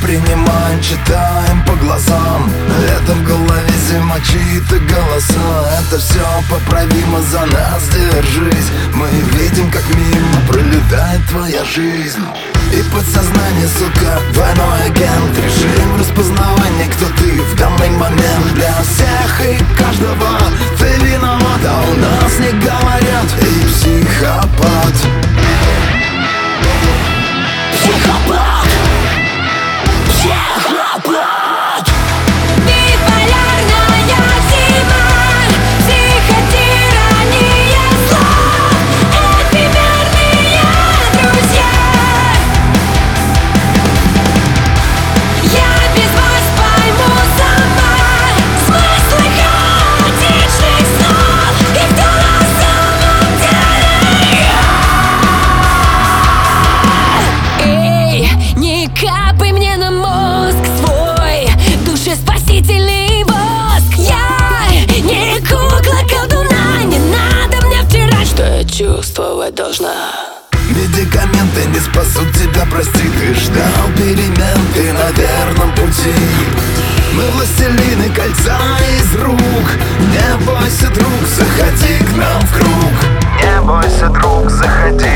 принимаем, читаем по глазам. Это в голове зима, чьи-то голоса. Это все поправимо, за нас держись. Мы видим, как мимо пролетает твоя жизнь. И подсознание, сука, двойной агент. Режим распознавания, кто ты в данный момент. Для всех и каждого ты виноват, а у нас не говорят. И психопат. Психопат. Психопат. Биполярная зима, психотирания слов, эфемерные друзья. Я без вас пойму сама смыслы хаотичных снов. И кто на самом деле я? Эй, не капай мне на мозг свой душеспасительный воск. Я не кукла колдуна, не надо мне втирать, что я чувствовать должна. Медикаменты не спасут тебя, прости, ты ждал перемен, ты на верном пути. Мы властелины кольца из рук. Не бойся, друг, заходи к нам в круг. Не бойся, друг, заходи